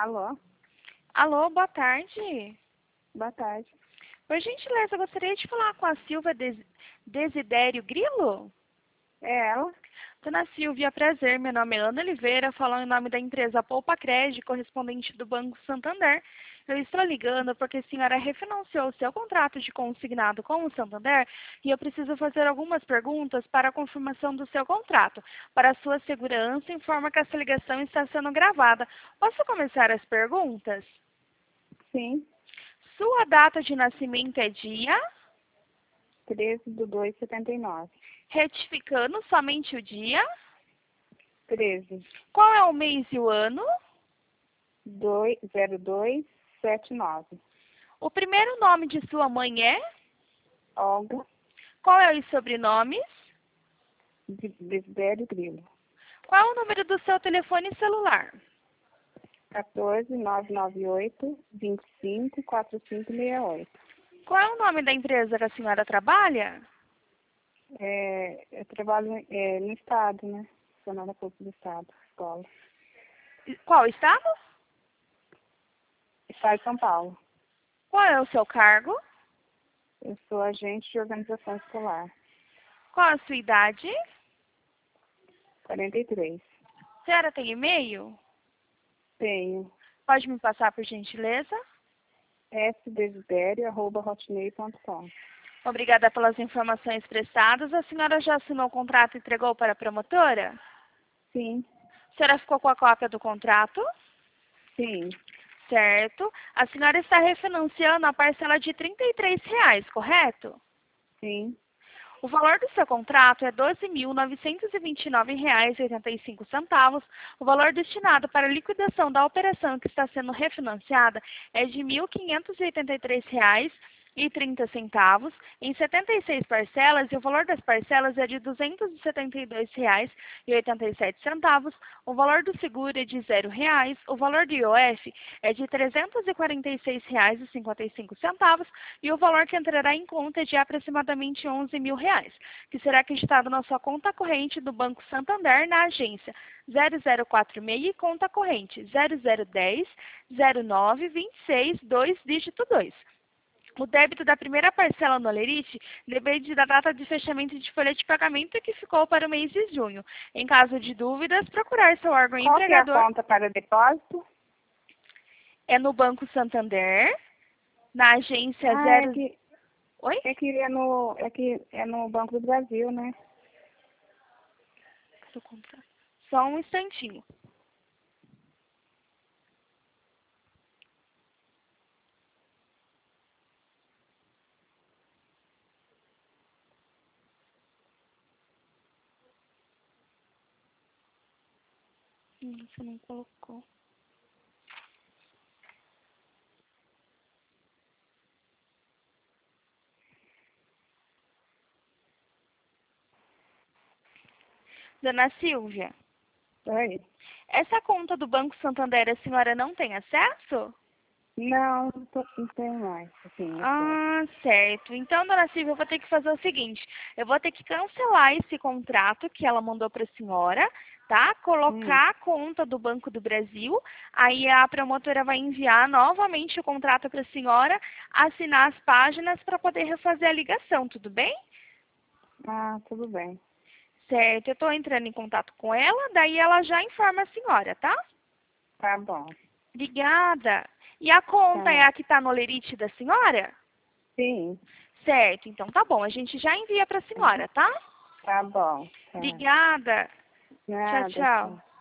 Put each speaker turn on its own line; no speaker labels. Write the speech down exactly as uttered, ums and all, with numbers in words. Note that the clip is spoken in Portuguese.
Alô?
Alô, boa tarde.
Boa tarde.
Por gentileza, eu gostaria de falar com a Silvia Des Desidério Grilo?
É ela?
Dona Silvia, prazer. Meu nome é Ana Oliveira, falando em nome da empresa Poupa Crédito, correspondente do Banco Santander. Eu estou ligando porque a senhora refinanciou o seu contrato de consignado com o Santander e eu preciso fazer algumas perguntas para a confirmação do seu contrato. Para sua segurança, informa que essa ligação está sendo gravada. Posso começar as perguntas?
Sim.
Sua data de nascimento é dia?
treze de dois de setenta e nove.
Retificando somente o dia?
treze.
Qual é o mês e o ano?
zero dois sete nove.
O primeiro nome de sua mãe é?
Olga
Qual é os sobrenomes?
Desidério Grilo.
Qual é o número do seu telefone celular?
quatorze, nove nove oito, vinte e cinco, quarenta e cinco, sessenta e oito.
Qual é o nome da empresa que a senhora trabalha?
É, eu trabalho é, no Estado, né? Funcionária Pública do Estado, escola.
Qual estado?
Estado de São Paulo.
Qual é o seu cargo?
Eu sou agente de organização escolar.
Qual a sua idade?
quarenta e três.
A senhora tem e-mail?
Tenho
Pode me passar, por gentileza?
sdesidério arroba hotmail ponto com.
Obrigada pelas informações prestadas. A senhora já assinou o contrato e entregou para a promotora?
Sim,
A senhora ficou com a cópia do contrato?
sim,
Certo. A senhora está refinanciando a parcela de trinta e três reais, correto?
sim.
O valor do seu contrato é doze mil novecentos e vinte e nove reais e oitenta e cinco centavos. O valor destinado para a liquidação da operação que está sendo refinanciada é de mil quinhentos e oitenta e três reais e trinta centavos em setenta e seis parcelas, e o valor das parcelas é de duzentos e setenta e dois reais e oitenta e sete centavos. O valor do seguro é de zero reais. O valor do I O F é de trezentos e quarenta e seis reais e cinquenta e cinco centavos e o valor que entrará em conta é de aproximadamente onze mil reais, que será acreditado na sua conta corrente do Banco Santander na agência zero zero quatro seis e conta corrente zero zero um zero zero nove dois seis dois dígito dois. O débito da primeira parcela no Olerite depende da data de fechamento de folha de pagamento que ficou para o mês de junho. Em caso de dúvidas, procurar seu órgão
Qual que é a
empregador.
conta para depósito?
É no Banco Santander, na agência
Ah, é
zero...
que,
Oi?
é que é no, é que é no Banco do Brasil, né?
Só um instantinho. Hum, Você não colocou. Dona Silvia,
Oi?
essa conta do Banco Santander a senhora não tem acesso?
Não, não, tô, não tenho mais, assim, acesso.
Ah, certo. Então, dona Silvia, eu vou ter que fazer o seguinte. Eu vou ter que cancelar esse contrato que ela mandou para a senhora, tá?
Hum,
Colocar a conta do Banco do Brasil. Aí a promotora vai enviar novamente o contrato para a senhora, assinar as páginas para poder refazer a ligação, tudo bem?
ah, tudo bem.
Certo. Eu estou entrando em contato com ela, daí ela já informa a senhora, tá?
Tá bom.
Obrigada. E a conta é
Tá.
a que está no Olerite da senhora?
Sim,
Certo, então tá bom. A gente já envia para a senhora, tá?
tá bom. Tá.
Obrigada. Tchau,
Nada,
tchau.
tchau.